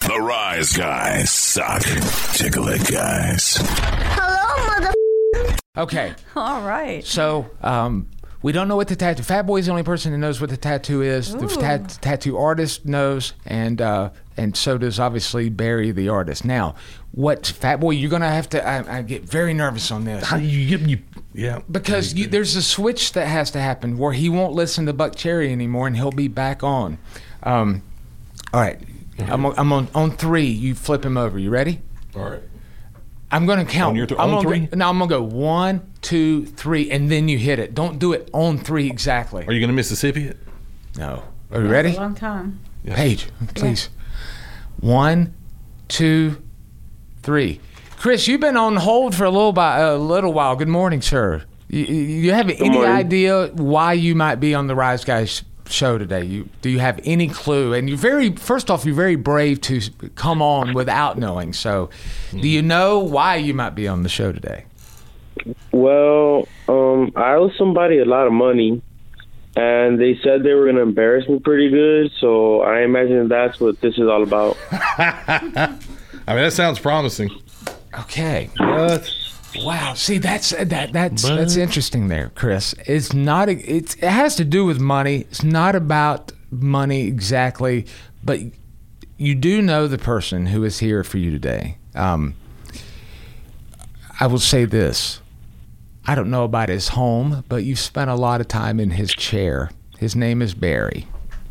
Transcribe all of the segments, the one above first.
The Rise Guys suck. Tickle it, guys. Hello, mother. Okay. All right. So, we don't know what the tattoo. Fat Boy's the only person that knows what the tattoo is. The tattoo artist knows, and so does obviously Barry, the artist. Now, what Fat Boy? You're gonna have to. I get very nervous on this. Yeah. Because there's a switch that has to happen where he won't listen to Buck Cherry anymore, and he'll be back on. All right. I'm on 3. You flip him over. You ready? All right. I'm going to count. On 3? I'm going to go 1, 2, 3, and then you hit it. Don't do it on 3 exactly. Are you going to Mississippi it? No. Are you ready? A long time. Yeah. Paige, please. 1, 2, 3. Chris, you've been on hold for a little while. Good morning, sir. You have any idea why you might be on the Rise Guys show today? Do you have any clue? And first off, you're very brave to come on without knowing. So, do you know why you might be on the show today? Well, I owe somebody a lot of money, and they said they were going to embarrass me pretty good. So I imagine that's what this is all about. I mean, that sounds promising. Okay. What? Wow. See, that's interesting there, Chris. It's not. It has to do with money. It's not about money exactly, but you do know the person who is here for you today. I will say this. I don't know about his home, but you've spent a lot of time in his chair. His name is Barry.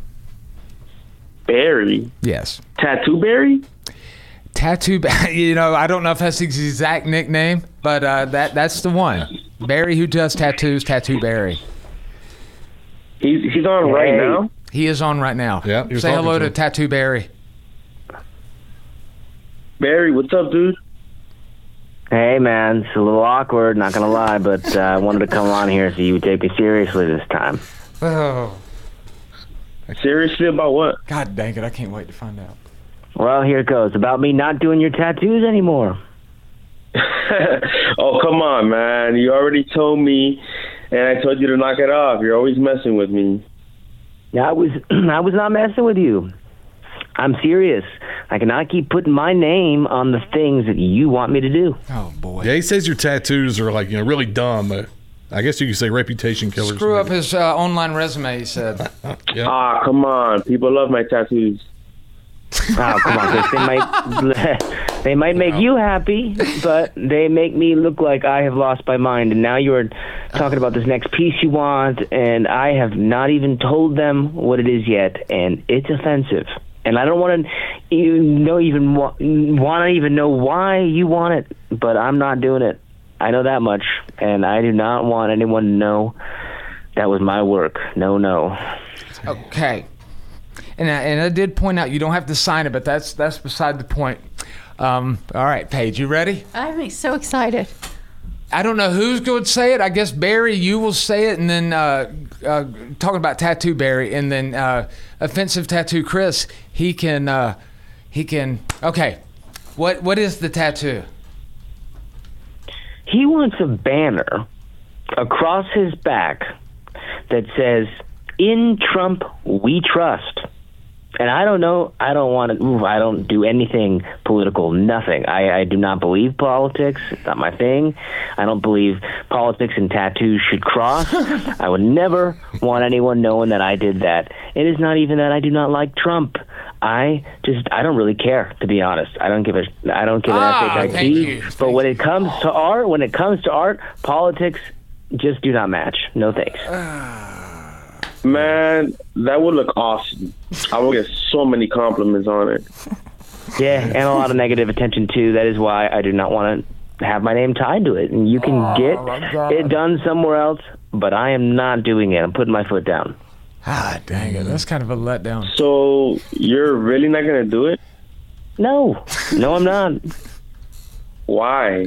Barry? Yes. Tattoo Barry? Tattoo, I don't know if that's his exact nickname, but that's the one. Barry who does tattoos, Tattoo Barry. He's on right now? He is on right now. Yeah. Say hello to Tattoo Barry. Barry, what's up, dude? Hey, man, it's a little awkward, not gonna lie, but I wanted to come on here so you would take me seriously this time. Oh. Seriously about what? God dang it, I can't wait to find out. Well, here it goes. About me not doing your tattoos anymore. Oh, come on, man. You already told me, and I told you to knock it off. You're always messing with me. Yeah, I was not messing with you. I'm serious. I cannot keep putting my name on the things that you want me to do. Oh, boy. Yeah, he says your tattoos are like, really dumb. I guess you could say reputation killers. Screw up his online resume, he said. Yeah. Come on. People love my tattoos. Oh, come on, Chris. They might make you happy, but they make me look like I have lost my mind. And now you're talking about this next piece you want, and I have not even told them what it is yet, and it's offensive. And I don't want to even know why you want it, but I'm not doing it. I know that much, and I do not want anyone to know that was my work. No. Okay. And I did point out you don't have to sign it, but that's beside the point. All right, Paige, you ready? I'm so excited. I don't know who's going to say it. I guess Barry, you will say it, and then talking about Tattoo Barry, and then Offensive Tattoo Chris, he can. Okay, what is the tattoo? He wants a banner across his back that says, "In Trump we trust." And I don't know. I don't want to. I don't do anything political. Nothing. I do not believe politics. It's not my thing. I don't believe politics and tattoos should cross. I would never want anyone knowing that I did that. It is not even that I do not like Trump. I don't really care, to be honest. I don't give an shit. But when it comes to art, politics just do not match. No thanks. Man, that would look awesome. I would get so many compliments on it. Yeah, and a lot of negative attention, too. That is why I do not want to have my name tied to it. And you can get it done somewhere else, but I am not doing it. I'm putting my foot down. Ah, dang it. That's kind of a letdown. So, you're really not going to do it? No, I'm not. Why?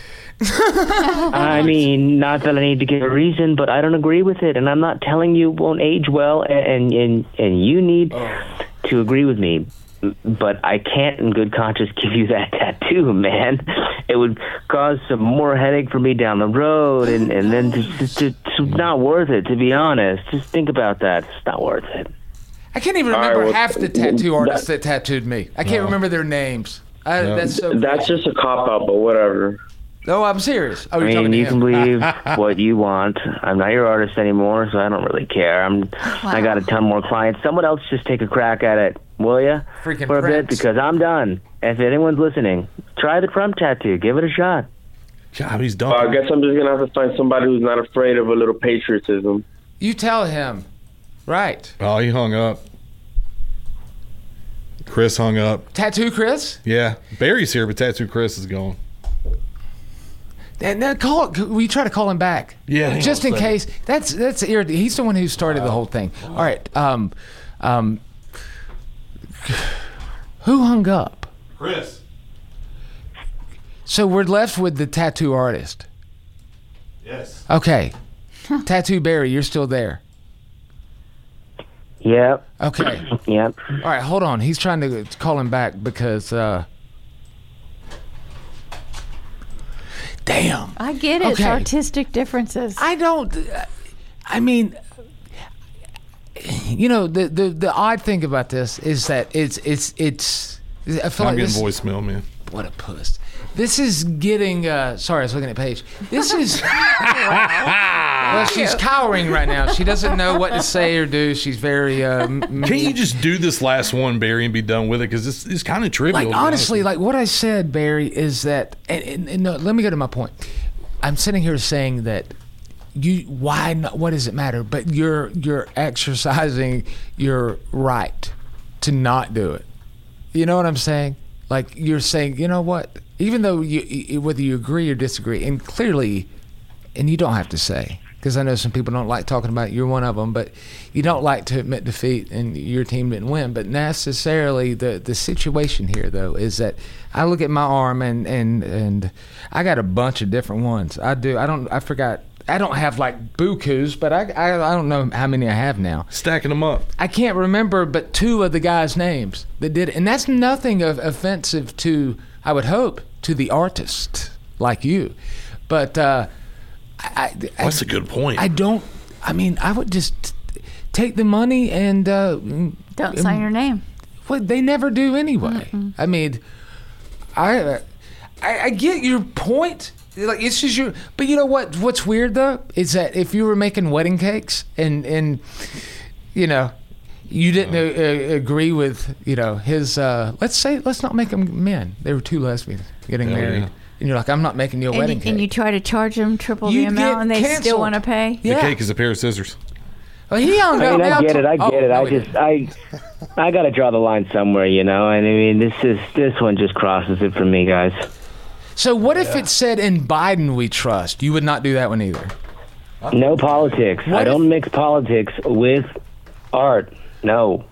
I mean, not that I need to give a reason, but I don't agree with it, and I'm not telling you it won't age well, and you need to agree with me. But I can't, in good conscience, give you that tattoo, man. It would cause some more headache for me down the road, and then it's not worth it, to be honest. Just think about that. It's not worth it. I can't even All right, remember well, half the tattoo artists that tattooed me. I can't remember their names. That's so. That's just a cop out, but whatever. No, I'm serious. Oh, you're I talking mean, to you him. can believe what you want. I'm not your artist anymore, so I don't really care. I got a ton more clients. Someone else just take a crack at it, will ya? Freaking For a bit, Prince. because I'm done. If anyone's listening, try the Trump tattoo. Give it a shot. God, he's done. I guess I'm just gonna have to find somebody who's not afraid of a little patriotism. You tell him. Right. Oh, he hung up. Chris hung up. Tattoo Chris? Yeah, Barry's here, but Tattoo Chris is gone. And now will you try to call him back? Yeah, hang just on in a case. That's irritating. He's the one who started the whole thing. All right. Who hung up? Chris. So we're left with the tattoo artist. Yes. Okay. Tattoo Barry, you're still there. Yep. Okay. Yep. All right, hold on. He's trying to call him back because damn. I get it. It's Okay. artistic differences. I don't. I mean, you know, the odd thing about this is that it's. I feel I'm like getting this. voicemail, man. What a puss. This is getting. Sorry, I was looking at Paige. This is. Well, she's cowering right now. She doesn't know what to say or do. She's very. Can't you just do this last one, Barry, and be done with it? Because it's kind of trivial. Like to be honestly, honest like what I said, Barry, is that, and no, let me go to my point. I'm sitting here saying that why not? What does it matter? But you're exercising your right to not do it. You know what I'm saying? Like you're saying, you know what? Even though whether you agree or disagree, and clearly, and you don't have to say. Because I know some people don't like talking about it. You're one of them, but you don't like to admit defeat and your team didn't win. But necessarily the situation here, though, is that I look at my arm and I got a bunch of different ones. I do. I forgot. I don't have like bukus, but I don't know how many I have now. stacking them up. I can't remember but two of the guys' names that did it. And that's nothing offensive to, I would hope, to the artist like you. But That's a good point. I would just take the money and Don't sign your name. well, they never do anyway. I mean, I get your point. Like it's just your, but you know what? What's weird though is that if you were making wedding cakes and you know you didn't agree with his let's not make them men. They were two lesbians getting married. Yeah. And you're like, I'm not making you a wedding cake. And you try to charge them triple the You'd amount, get and they canceled. still want to pay. The cake is a pair of scissors. Well, he hung I up. mean, I get it. I get it. no, I just, I got to draw the line somewhere, you know. And I mean, this one just crosses it for me, guys. So what if it said "In Biden We Trust"? You would not do that one either. No politics. What I don't if- mix politics with art. No.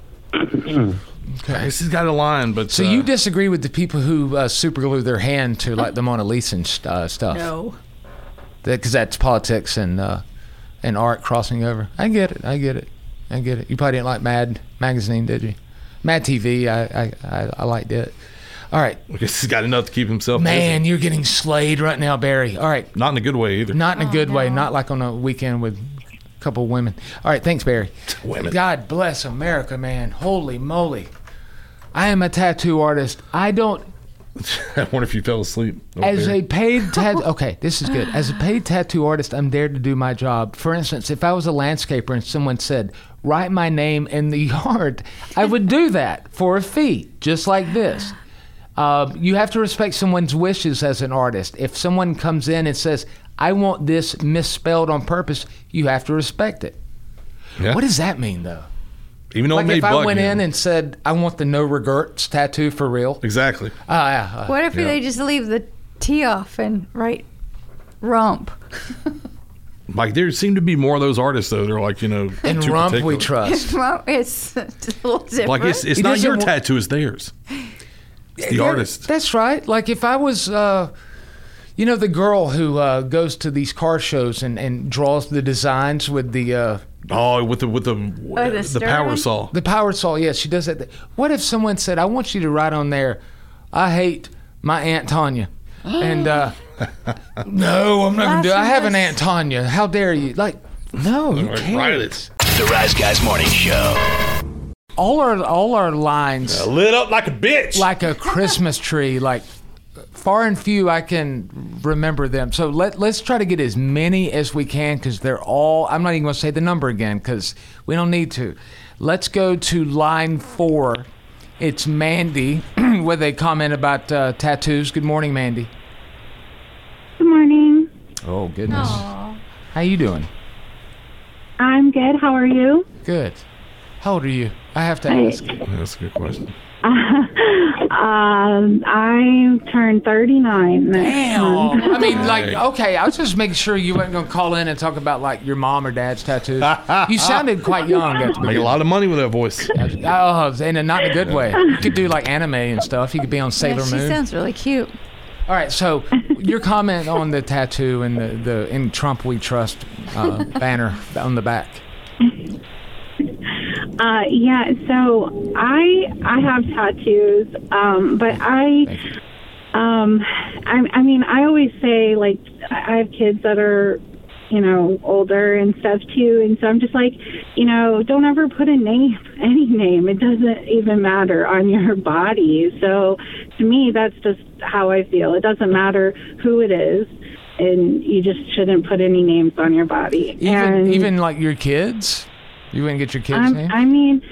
This has got a line, but So you disagree with the people who super glue their hand to like the Mona Lisa and stuff? No. Because that's politics and art crossing over. I get it. You probably didn't like Mad Magazine, did you? Mad TV. I liked it. All right, I guess he's got enough to keep himself man, busy. you're getting slayed right now, Barry. All right, Not in a good way either. not in a good way. no. Not like on a weekend with a couple of women. All right, thanks, Barry. Women. God bless America, man. Holy moly. I am a tattoo artist. I don't. I wonder if you fell asleep. As a paid okay, this is good. As a paid tattoo artist, I'm there to do my job. For instance, if I was a landscaper and someone said, "Write my name in the yard," I would do that for a fee, just like this. You have to respect someone's wishes as an artist. If someone comes in and says, "I want this misspelled on purpose," you have to respect it. Yeah. What does that mean, though? Even though Like it may if I bug went you. in and said, "I want the no regrets tattoo for real." Exactly. What if Yeah. they just leave the T off and write rump? Like there seem to be more of those artists though. They're like, In too rump we particular. trust. Well, it's a little different. Like it's He not doesn't your wa- tattoo, it's theirs. It's the Yeah, artist. That's right. Like if I was, the girl who goes to these car shows and draws the designs with the Oh, with the power Sterling? saw. power saw. Yeah, she does that. What if someone said, "I want you to write on there, I hate my Aunt Tanya," and no, I'm not gonna do it. I have an Aunt Tanya. How dare you? Like, no, you Right, can't. write it. The Rise Guys Morning Show. all our lines Lit up like a bitch. like a Christmas tree. Like far and few I can remember them. So let's try to get as many as we can because they're all. I'm not even going to say the number again because we don't need to. Let's go to line 4. It's Mandy with a comment about tattoos. Good morning, Mandy. Good morning. Oh goodness. Aw. How you doing? I'm good. How are you? Good. How old are you? I have to ask. That's a good question. I turned 39 next month. I mean, like, okay, I was just making sure you weren't going to call in and talk about, like, your mom or dad's tattoos. You sounded quite young at the Make a beginning. lot of money with that voice. Oh, and not in a good way. You could do, like, anime and stuff. You could be on Sailor She Moon. sounds really cute. All right, so your comment on the tattoo and the "In Trump We Trust" banner on the back. Yeah, so I have tattoos, but I mean, I always say, like, I have kids that are, you know, older and stuff too, and so I'm just like, you know, don't ever put a name, any name. It doesn't even matter on your body. So to me, that's just how I feel. It doesn't matter who it is, and you just shouldn't put any names on your body. Even like your kids? You wouldn't get your kids' name? I mean,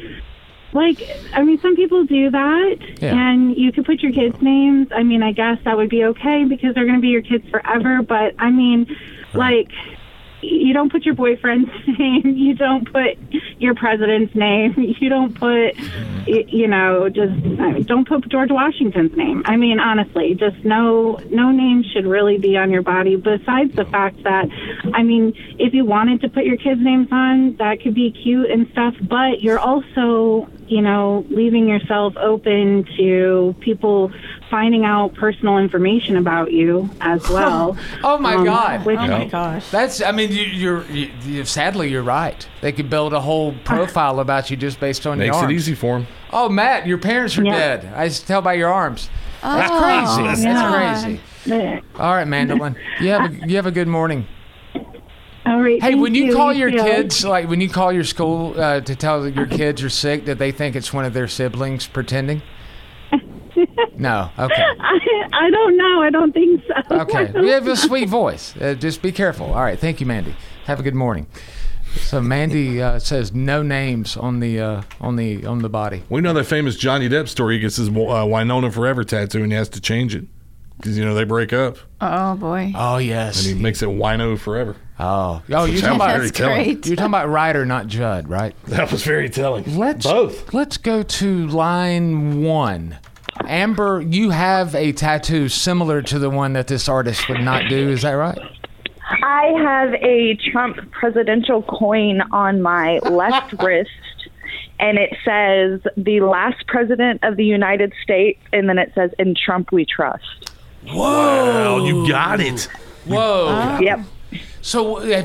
some people do that, and you can put your kids' names. I mean, I guess that would be okay because they're going to be your kids forever. But I mean, like, you don't put your boyfriend's name. You don't put your president's name. You don't put, you know, don't put George Washington's name. I mean, honestly, just no name should really be on your body. Besides the fact that, I mean, if you wanted to put your kids' names on, that could be cute and stuff. But you're also, you know, leaving yourself open to people finding out personal information about you as well. Oh my God! Which, Oh my gosh. That's. I mean, you're sadly you're right. They could build a whole profile about you just based on your Makes arms. it easy for him. Oh, Matt, your parents are dead. I just tell by your arms. That's crazy. That's crazy. All right, Mandolin. You have a good morning. All right. Hey, thank when you call your too. kids, like when you call your school to tell that your kids are sick, that they think it's one of their siblings pretending? No. Okay. I don't know. I don't think so. Okay. You have a sweet voice. Just be careful. All right. Thank you, Mandy. Have a good morning. So Mandy says no names on the body. We know that famous Johnny Depp story. He gets his Winona Forever tattoo and he has to change it because, you know, they break up. Oh, boy. Oh yes. And he makes it Wino Forever. Oh, you're talking sounds about very telling. Great. you're talking about Ryder, not Judd, right? That was very telling. Both. Let's go to line 1. Amber, you have a tattoo similar to the one that this artist would not do. Is that right? I have a Trump presidential coin on my left wrist, and it says the last president of the United States, and then it says "In Trump We Trust." Wow, you got it. Whoa. Yep. So you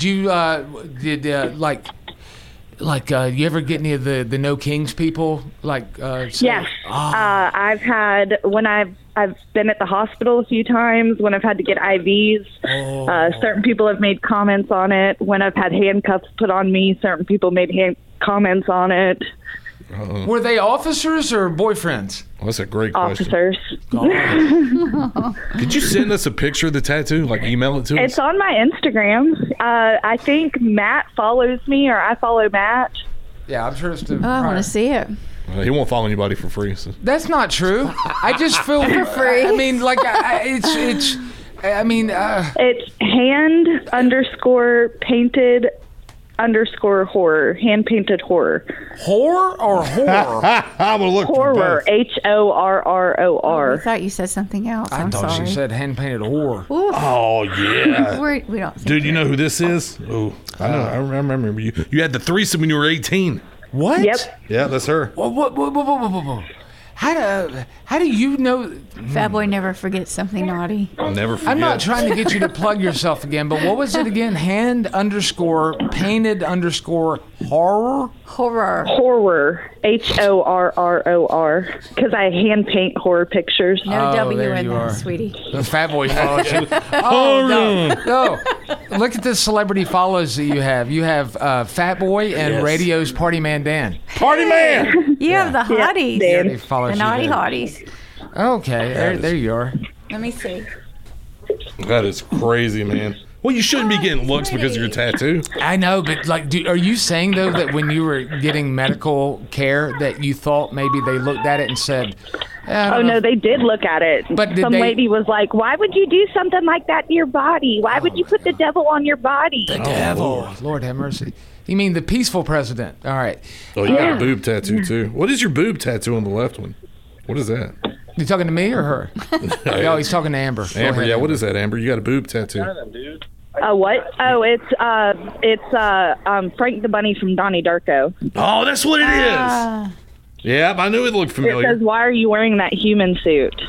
ever get any of the No Kings people say, Yes. I've had when I've been at the hospital a few times when I've had to get IVs. Certain people have made comments on it. When I've had handcuffs put on me, certain people made comments on it. Were they officers or boyfriends? Well, that's a great question. Officers. Could you send us a picture of the tattoo? Like email it to us? It's on my Instagram. I think Matt follows me, or I follow Matt. Yeah, I'm sure it's the. Oh, I want to see it. He won't follow anybody for free. So. That's not true. I just feel for free. I mean, like it's. I mean. It's hand_painted_horror. Hand painted horror. Horror or horror? I'm gonna look horror. HORROR. I thought you said something else. I I'm thought sorry. you said hand painted horror. Oof. Oh yeah. We don't. Think Dude, you that. know who this is? Oh, I know. I remember you. You had the threesome when you were 18. What? Yep. Yeah, that's her. Whoa. How do you know? Fat Boy never forgets something naughty. I'll never forget. I'm not trying to get you to plug yourself again, but what was it again? Hand_painted_horror? Horror. Horror. HORROR. Because I hand paint horror pictures. No W there in you there, are. sweetie. The fat boy follows you. Oh, no. Look at the celebrity follows that you have. You have Fat Boy and Radio's Party Man Dan. Party Man! You have the hotties. He follows The you naughty there. hotties. Okay, there you are. Let me see. That is crazy, man. Well, you shouldn't be getting looks because of your tattoo. I know, but like, are you saying though that when you were getting medical care that you thought maybe they looked at it and said, Oh, no, they did look at it. But did some they- lady was like, why would you do something like that to your body? Why would you put the devil on your body? the devil? Lord have mercy. You mean the peaceful president? All right. Oh, you got a boob tattoo too. What is your boob tattoo on the left one? What is that? You talking to me or her? Oh, he's talking to Amber. Go Amber, ahead, yeah. What is that, Amber? You got a boob tattoo. What? Oh, it's Frank the Bunny from Donnie Darko. Oh, that's what it is. Yeah, I knew it looked It familiar. says, why are you wearing that human suit?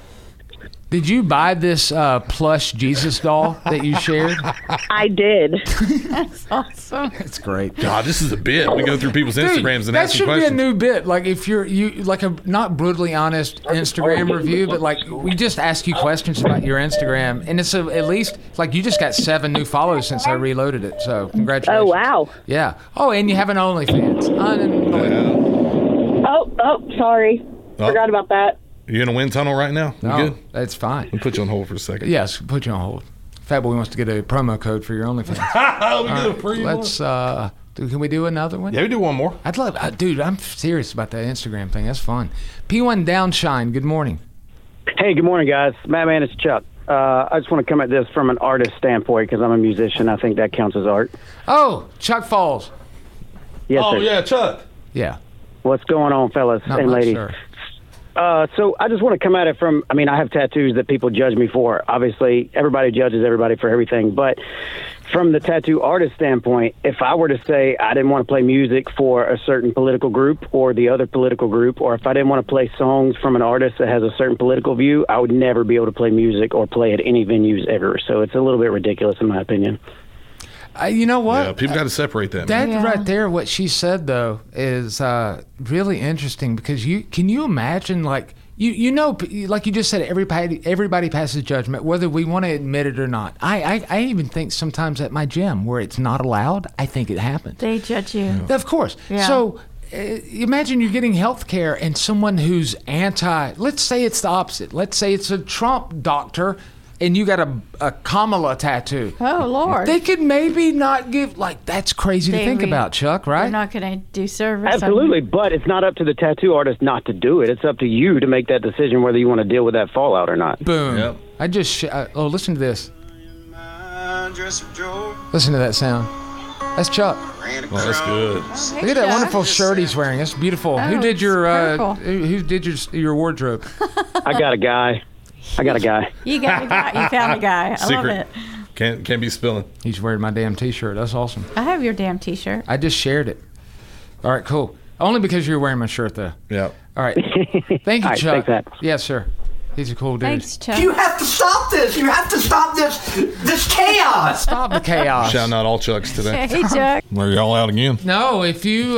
Did you buy this plush Jesus doll that you shared? I did. That's awesome. It's great. God, this is a bit. We go through people's Instagrams and that ask should them be a questions. new bit. Like if you like a not brutally honest Instagram review, but like we just ask you questions about your Instagram, and it's at least like you just got 7 new follows since I reloaded it. So congratulations. Oh, wow. Yeah. Oh, and you have an OnlyFans. Unbelievable. Oh, sorry. Oh. Forgot about that. You in a wind tunnel right now? You No, good? that's fine. I'll put you on hold for a second. Yes, put you on hold. Fat Boy wants to get a promo code for your OnlyFans. We do a free one. Let's. Can we do another one? Yeah, we do one more. I'd love, dude. I'm serious about that Instagram thing. That's fun. P1 Downshine. Good morning. Hey, good morning, guys. Madman, it's Chuck. I just want to come at this from an artist standpoint because I'm a musician. I think that counts as art. Oh, Chuck Falls. Yes, Oh, sir. yeah, Chuck. Yeah. What's going on, fellas Not and much, ladies? sir. So I just want to come at it from, I mean, I have tattoos that people judge me for. Obviously, everybody judges everybody for everything. But from the tattoo artist standpoint, if I were to say I didn't want to play music for a certain political group or the other political group, or if I didn't want to play songs from an artist that has a certain political view, I would never be able to play music or play at any venues ever. So it's a little bit ridiculous in my opinion. You know what? Yeah, people got to separate that. That man. right there, what she said though, is really interesting because can you imagine like you know like you just said everybody passes judgment whether we want to admit it or not. I even think sometimes at my gym where it's not allowed, I think it happens. They judge you. Of course. Yeah. So imagine you're getting health care and someone who's let's say it's the opposite. Let's say it's a Trump doctor and you got a Kamala tattoo. Oh, Lord. They could maybe not give, like, that's crazy to think about, Chuck, right? They're not going to do service. Absolutely, but it's not up to the tattoo artist not to do it. It's up to you to make that decision whether you want to deal with that fallout or not. Boom. Yep. I just, listen to this. Listen to that sound. That's Chuck. Well, that's good. Look at that wonderful shirt he's wearing. That's beautiful. Who did your who did your wardrobe? I got a guy. You got a guy. You found a guy. I love it. Can't be spilling. He's wearing my damn T-shirt. That's awesome. I have your damn T-shirt. I just shared it. All right, cool. Only because you're wearing my shirt, though. Yeah. All right. Thank you, All right, Chuck. thanks, Pat. Yes, sir. He's a cool dude. Thanks, Chuck. You have to stop this. You have to stop this chaos. Stop the chaos. Shouting out all Chucks today. Hey, Chuck. Are y'all out again? No, if you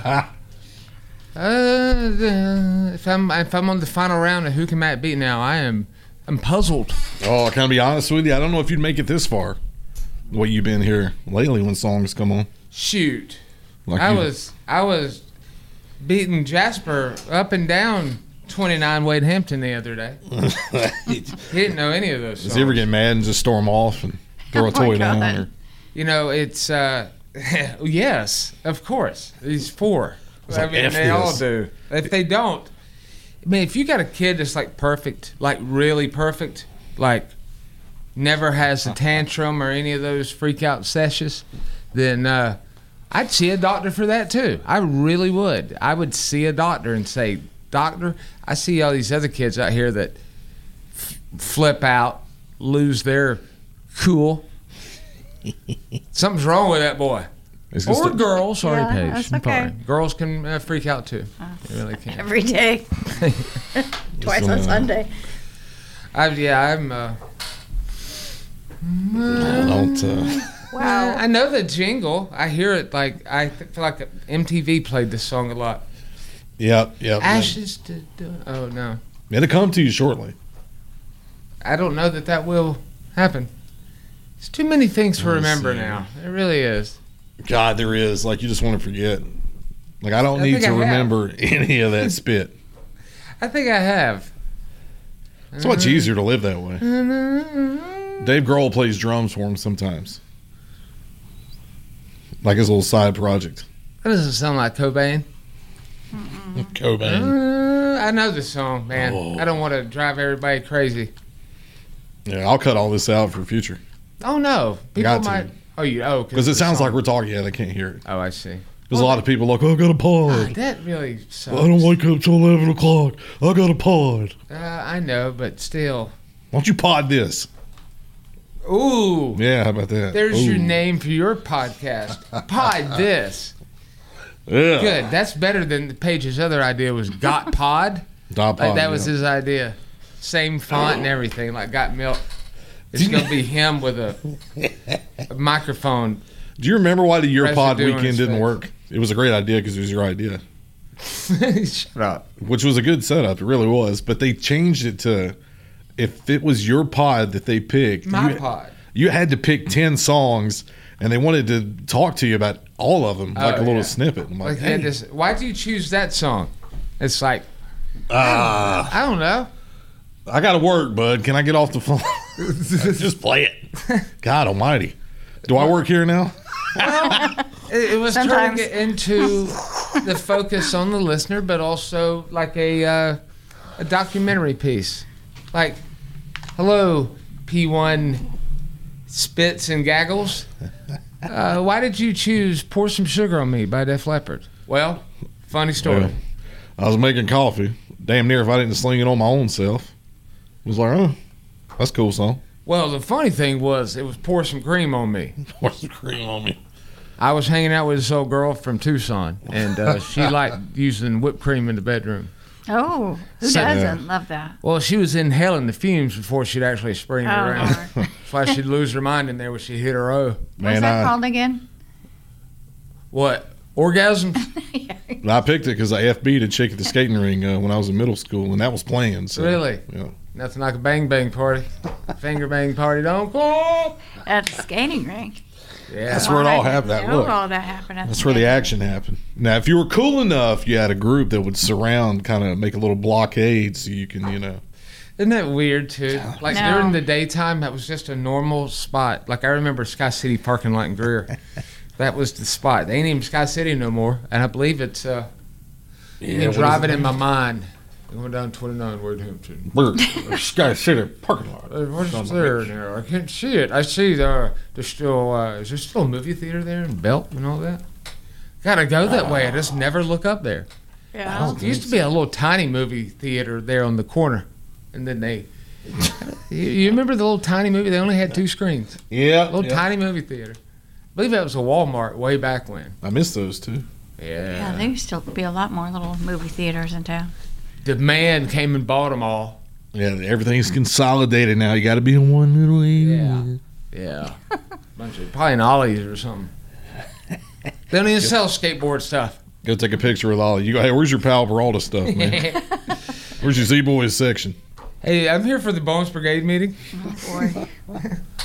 if I'm on the final round of who can Matt beat now, I'm puzzled. Oh, can I be honest with you? I don't know if you'd make it this far. The way you've been here lately when songs come on. Shoot. Like I you- was beating Jasper up and down 29 Wade Hampton the other day. He didn't know any of those songs. Does he ever get mad and just storm off and throw a toy down? Or? You know, it's yes, of course. These 4. It's I like, mean, F they all this. do. If they don't, I mean, if you got a kid that's like perfect, like really perfect, like never has a tantrum or any of those freak out sessions, then I'd see a doctor for that too. I really would. I would see a doctor and say, "Doctor, I see all these other kids out here that flip out, lose their cool. Something's wrong with that boy." Is this Or the- girls. Sorry, Yeah, Paige. that's I'm okay. sorry. Girls can freak out too. They really can. Every day. Twice on Sunday. I'm. Don't. Wow. I know the jingle. I hear it like I feel like MTV played this song a lot. Yep. Ashes to oh no. It'll come to you shortly. I don't know that will happen. It's too many things to remember now. It really is. God, there is. Like, you just want to forget. Like, I don't need to remember any of that spit. I think I have. It's much easier to live that way. Dave Grohl plays drums for him sometimes. Like his little side project. That doesn't sound like Cobain. Cobain. I know this song, man. Oh. I don't want to drive everybody crazy. Yeah, I'll cut all this out for future. Oh, no. People might. Because it sounds like we're talking. Yeah, they can't hear it. Oh, I see. Because a lot of people are like, I got a pod. That really sucks. I don't wake up till 11 o'clock. I got a pod. I know, but still. Why don't you pod this? Ooh. Yeah, how about that? There's your name for your podcast. Pod this. Yeah. Good. That's better than Page's other idea was Got Pod. Got Like Pod, that was his idea. Same font and everything, like Got Milk. It's going to be him with a microphone. Do you remember why the Your Pod residue in weekend his didn't face. work? It was a great idea because it was your idea. Shut up. Which was a good setup. It really was. But they changed it to, if it was your pod that they picked. Pod. You had to pick 10 songs, and they wanted to talk to you about all of them, like a little snippet. I'm like, hey. Why'd you choose that song? It's like, I don't know. I got to work, bud. Can I get off the phone? Just play it. God almighty. Do I work here now? Well, it was trying to get into the focus on the listener, but also like a documentary piece. Like, hello, P1 Spits and Gaggles. Why did you choose Pour Some Sugar on Me by Def Leppard? Well, funny story. Yeah. I was making coffee. Damn near if I didn't sling it on my own self. I was like, oh, that's a cool song. Well, the funny thing was, it was Pour Some Cream on Me. Pour some cream on me. I was hanging out with this old girl from Tucson, and she liked using whipped cream in the bedroom. Oh, who doesn't love that? Well, she was inhaling the fumes before she'd actually spring it around. That's why she'd lose her mind in there when she hit her O. What's that called again? What? Orgasm? I picked it because I FB'd a chick at the skating ring when I was in middle school, and that was playing. So, really? Yeah. Nothing like a bang bang party. Finger bang party don't go. At the skating rink. Yeah. That's where it all happened. All that happened. That's where the action happened. Now, if you were cool enough, you had a group that would surround, kind of make a little blockade so you can, Isn't that weird, too? Like, during the daytime, that was just a normal spot. Like, I remember Sky City parking lot in Greer. That was the spot. They ain't even Sky City no more. And I believe it's driving in my mind. Going down 29 Woodhampton. We're Sky City parking lot. What's there now? I can't see it. I see there's still, is there still a movie theater there in Belt and all that? Gotta go that way. I just never look up there. Yeah. There used to be a little tiny movie theater there on the corner. And then you remember the little tiny movie? They only had 2 screens. Yeah. Little tiny movie theater. I believe that was a Walmart way back when. I miss those too. Yeah, there used to be a lot more little movie theaters in town. The man came and bought them all. Yeah, everything's consolidated now. You got to be in one little area. Yeah. Bunch of probably an Ollie's or something. They don't even sell skateboard stuff. Go take a picture with Ollie. You go, hey, where's your Pal Peralta stuff, man? Where's your Z-Boys section? Hey, I'm here for the Bones Brigade meeting. Oh, boy.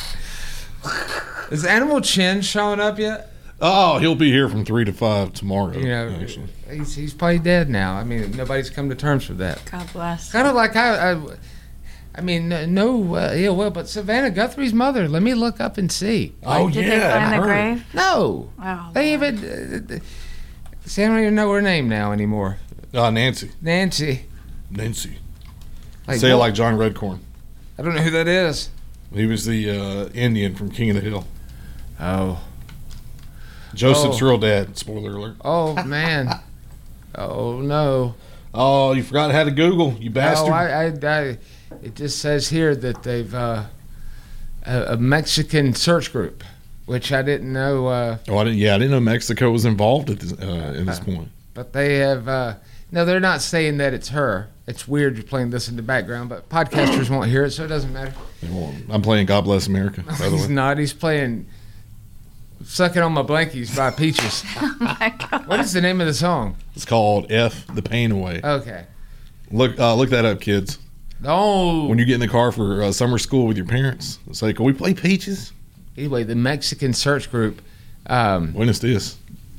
Is Animal Chin showing up yet? Oh, he'll be here from 3 to 5 tomorrow. Actually, he's probably dead now. I mean, nobody's come to terms with that. God bless. Kind of like I mean, no ill will, but Savannah Guthrie's mother. Let me look up and see. Did they find the grave? No. Oh, they even. See, I don't even know her name now anymore. Nancy. Nancy. Say it like John Redcorn. I don't know who that is. He was the Indian from King of the Hill. Oh. Joseph's real dad. Spoiler alert. Oh, man. Oh, no. Oh, you forgot how to Google, you bastard. No, it just says here that they've a Mexican search group, which I didn't know. I didn't know Mexico was involved at this point. But they have. No, they're not saying that it's her. It's weird you're playing this in the background, but podcasters won't hear it, so it doesn't matter. I'm playing God Bless America, by the way. He's not. He's playing Sucking on My Blankies by Peaches. Oh my God. What is the name of the song? It's called F the Pain Away. Okay. Look that up, kids. Oh. When you get in the car for summer school with your parents, it's like, can we play Peaches? Anyway, the Mexican Search Group. When is this?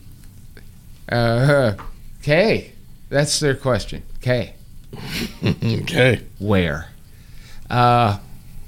K. That's their question. K. Okay. Where? I've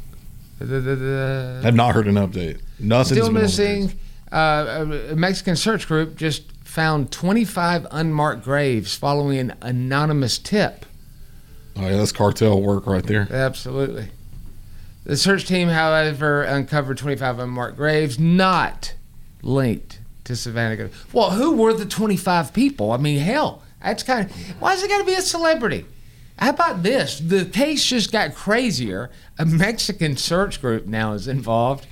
not heard an update. Nothing's Still been on missing. A Mexican Search Group just found 25 unmarked graves following an anonymous tip. Oh, yeah, that's cartel work right there. Absolutely. The search team, however, uncovered 25 unmarked graves not linked to Savannah. Well, who were the 25 people? I mean, hell, that's kind of... Why has it got to be a celebrity? How about this? The case just got crazier. A Mexican search group now is involved.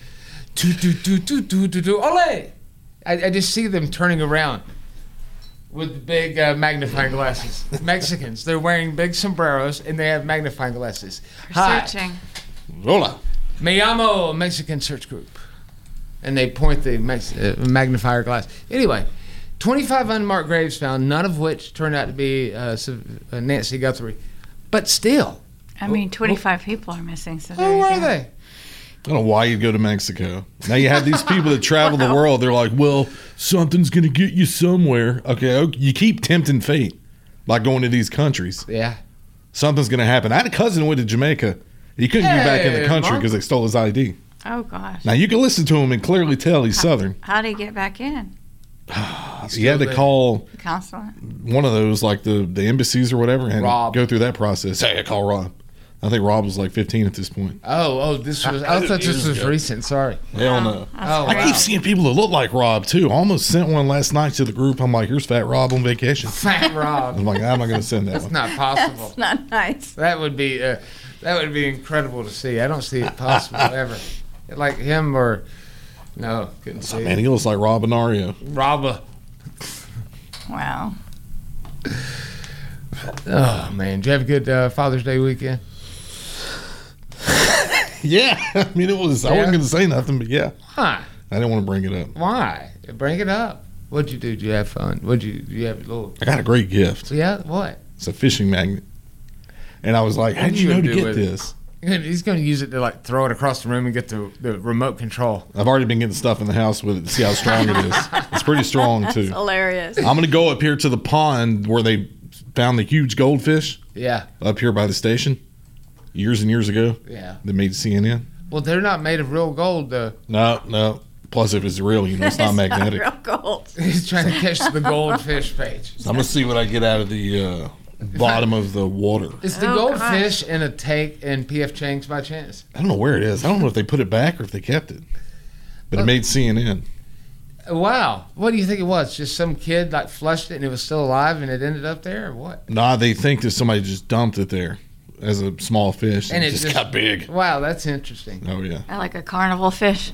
Ole! I just see them turning around with big magnifying glasses. Mexicans, they're wearing big sombreros and they have magnifying glasses. Hi, Searching. Hola. me llamo Mexican Search Group. And they point the magnifier glass. Anyway, 25 unmarked graves found, none of which turned out to be Nancy Guthrie. But still. I mean, 25 people are missing. So there Who you are go. they? I don't know why you'd go to Mexico. Now you have these people that travel the world. They're like, well, something's going to get you somewhere. Okay, you keep tempting fate by going to these countries. Yeah. Something's going to happen. I had a cousin who went to Jamaica. He couldn't get back in the country because they stole his ID. Oh, gosh. Now you can listen to him and clearly tell he's Southern. How do you get back in? He had to call Consulate? one of those, like the embassies or whatever, and Rob. go through that process. Hey, I call Rob. I think Rob was like 15 at this point. This was. I thought this was recent. Sorry. Hell no. Oh, I keep seeing people that look like Rob too. I almost sent one last night to the group. I'm like, here's Fat Rob on vacation. Fat Rob. I'm like, I'm not going to send that That's one. not possible. That's not nice. That would be incredible to see. I don't see it possible ever. Like him or no, couldn't see. Man, he looks like Rob Inario. Robba. Wow. Oh man, did you have a good Father's Day weekend? Yeah, I mean it was. I wasn't going to say nothing, but yeah, Why? I didn't want to bring it up. Why? Bring it up. What'd you do? Did you have fun? Did you have a little? I got a great gift. Yeah. What? It's a fishing magnet, and I was like, "How'd you know to get this?" He's going to use it to like throw it across the room and get the remote control. I've already been getting stuff in the house with it to see how strong it is. It's pretty strong too. That's hilarious. I'm going to go up here to the pond where they found the huge goldfish. Yeah. Up here by the station, years and years ago. Yeah. That made CNN. Well, they're not made of real gold, though. No. Plus, if it's real, it's not magnetic. Not real gold. He's trying to catch the goldfish page. So I'm going to see what I get out of the bottom of the water. Is the goldfish in a take in P.F. Chang's by chance? I don't know where it is. I don't know if they put it back or if they kept it. But it made CNN. Wow. What do you think it was? Just some kid like flushed it and it was still alive and it ended up there or what? Nah, they think that somebody just dumped it there as a small fish and it just got big. Wow, that's interesting. Oh, yeah. I like a carnival fish.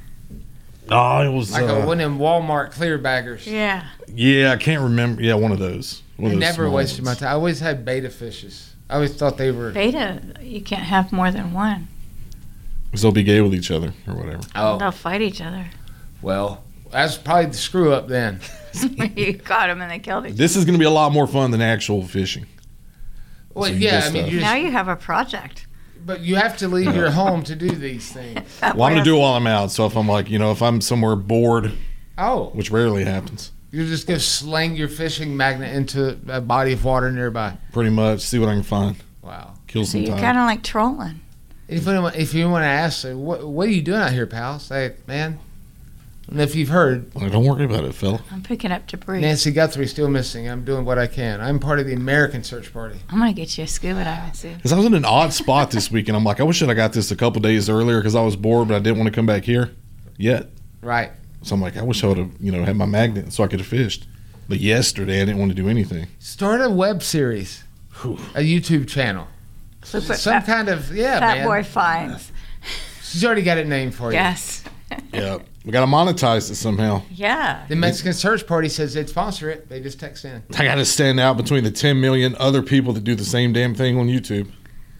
Oh, it was like one of them Walmart clear baggers. Yeah. Yeah, I can't remember. Yeah, one of those. I never wasted my time. I always had beta fishes. I always thought they were... Beta, you can't have more than one. Because they'll be gay with each other or whatever. Oh. They'll fight each other. Well, that's probably the screw up then. You caught them and they killed each other. This is going to be a lot more fun than actual fishing. Well, yeah, I mean... Now you have a project. But you have to leave your home to do these things. Well, I'm going to do it while I'm out. So if I'm like, if I'm somewhere bored, which rarely happens. You're just going to sling your fishing magnet into a body of water nearby. Pretty much. See what I can find. Wow. Kill some You're time. kind of like trolling. If you want to ask, say, what are you doing out here, pal? Say, man. And if you've heard... Well, don't worry about it, fella. I'm picking up debris. Nancy Guthrie's still missing. I'm doing what I can. I'm part of the American search party. I'm going to get you a scuba diving suit. Because I was in an odd spot this week, and I'm like, I wish I got this a couple days earlier because I was bored, but I didn't want to come back here yet. Right. So I'm like, I wish I would have, had my magnet so I could have fished. But yesterday, I didn't want to do anything. Start a web series. A YouTube channel. Some kind of, Fat Boy Finds. She's already got it named for you. Yes. Yeah. We got to monetize it somehow. Yeah. The Mexican Search Party says they'd sponsor it. They just text in. I got to stand out between the 10 million other people that do the same damn thing on YouTube.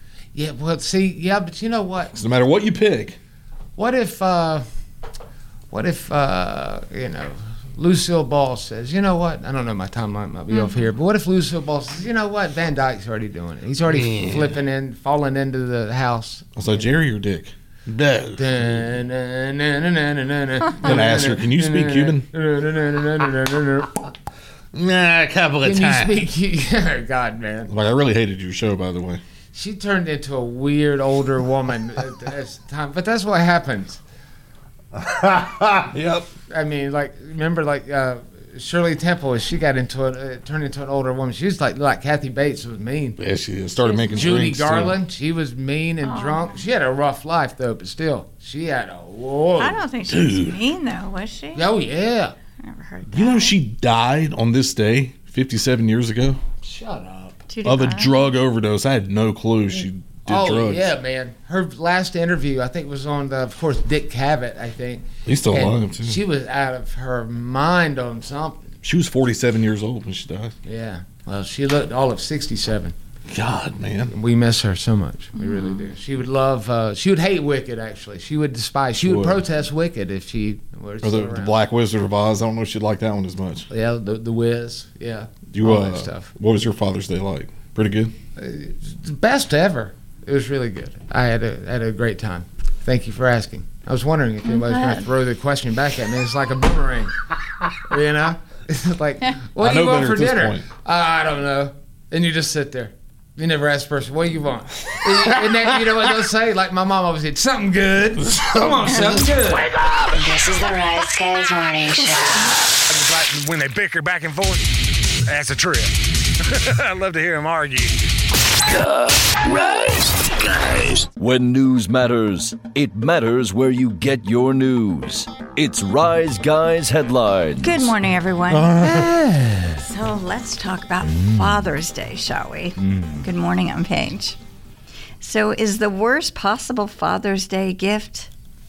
Yeah, well, see, but you know what? So no matter what you pick. What if what if Lucille Ball says, you know what? I don't know, my timeline might be off here, but what if Lucille Ball says, you know what? Van Dyke's already doing it. He's already falling into the house. So Jerry or Dick? No. Then I asked her, can you speak Cuban? Nah, a couple of times. Can you speak? God, man. Like, I really hated your show, by the way. She turned into a weird older woman at this time, but that's what happens. Yep. I mean, like, remember, like, Shirley Temple, as she got into it, turned into an older woman. She was like Kathy Bates was mean. Yeah, she started making Judy drinks, Garland, too. she was mean and drunk. She had a rough life, though, but still, she had a I don't think she was mean, though, was she? Oh, yeah. I never heard that. You know she died on this day 57 years ago? Shut up. Of a drug overdose. I had no clue she did drugs. Oh, yeah, man. Her last interview, I think, was on, of course, Dick Cavett, I think. He's still And alive, too. She was out of her mind on something. She was 47 years old when she died. Yeah. Well, she looked all of 67. God, man. We miss her so much. We really do. She would love, she would hate Wicked, actually. She would despise, she would protest Wicked if she were Or still the around. Black Wizard of Oz. I don't know if she'd like that one as much. Yeah, the Wiz. Yeah. You, all that stuff. What was your Father's Day like? Pretty good? The best ever. It was really good. I had a great time. Thank you for asking. I was wondering if anybody was going to throw the question back at me. It's like a boomerang. You know? It's like, what do you want for dinner? I don't know. And you just sit there. You never ask the person, what do you want? And then, you know what they'll say? Like my mom always said, something good. Come on, something good. Wake up! This is the Rise Guys Morning Show. I just like when they bicker back and forth. That's a trip. I love to hear them argue. Rise Guys. When news matters, it matters where you get your news. It's Rise Guys Headlines. Good morning, everyone. So let's talk about Father's Day, shall we? Good morning, I'm Paige. So is the worst possible Father's Day gift?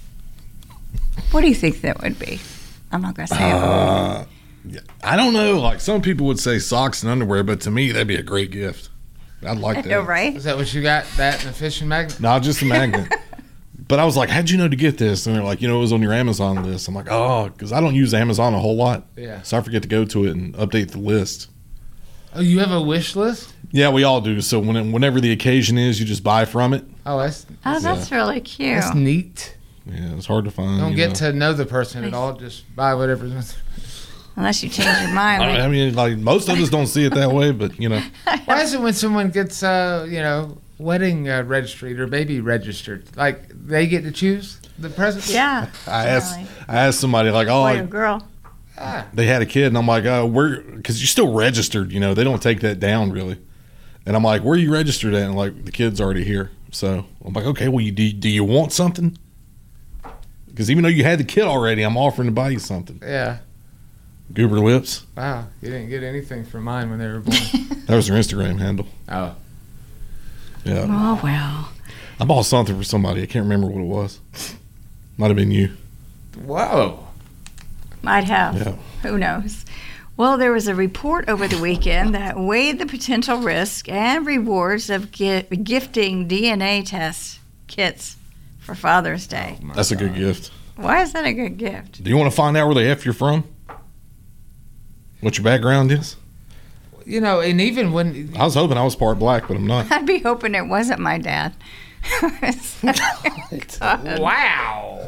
What do you think that would be? I'm not going to say it. I don't know. Like, some people would say socks and underwear, but to me, that'd be a great gift. I'd like that. I know, right? Is that what you got? That and a fishing magnet? No, just a magnet. But I was like, how'd you know to get this? And they're like, it was on your Amazon list. I'm like, because I don't use Amazon a whole lot. Yeah. So I forget to go to it and update the list. Oh, you have a wish list? Yeah, we all do. So whenever the occasion is, you just buy from it. Oh, that's really cute. That's neat. Yeah, it's hard to find. Don't get to know the person at all. Just buy whatever's. Unless you change your mind. I mean, like, most of us don't see it that way, but, Why is it when someone gets, wedding registered or baby registered, like, they get to choose the present? Yeah. I asked somebody, like, boy or girl. They had a kid, and I'm like, because you're still registered, they don't take that down, really. And I'm like, where are you registered at? And, like, the kid's already here. So I'm like, okay, well, do you want something? Because even though you had the kid already, I'm offering to buy you something. Yeah. Goober Lips. Wow, you didn't get anything from mine when they were born. That was their Instagram handle. Oh. Yeah. Oh, well. I bought something for somebody. I can't remember what it was. Might have been you. Whoa. Might have. Yeah. Who knows? Well, there was a report over the weekend that weighed the potential risk and rewards of gifting DNA test kits for Father's Day. That's a good gift. Why is that a good gift? Do you want to find out where the F you're from? What your background is? And even when... I was hoping I was part black, but I'm not. I'd be hoping it wasn't my dad. Wow.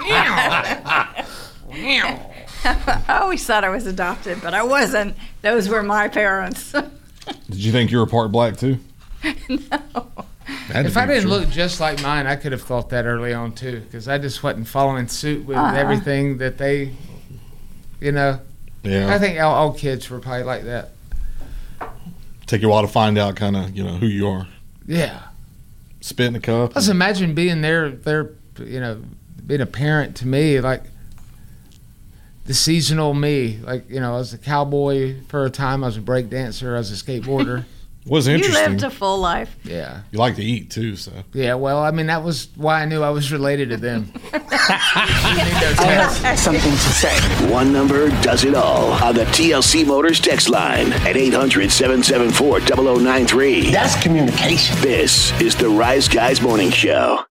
I always thought I was adopted, but I wasn't. Those were my parents. Did you think you were part black, too? No. If I didn't look just like mine, I could have thought that early on, too, because I just wasn't following suit with everything that they, Yeah. I think all kids were probably like that. Take you a while to find out kind of, who you are. Yeah. Spit in the cup. Let's imagine being there, being a parent to me, like the seasonal me. Like, I was a cowboy for a time. I was a break dancer. I was a skateboarder. Was interesting. You lived a full life. Yeah. You like to eat, too, so. Yeah, well, I mean, that was why I knew I was related to them. I have something to say. One number does it all on the TLC Motors text line at 800-774-0093. That's communication. This is the Rise Guys Morning Show.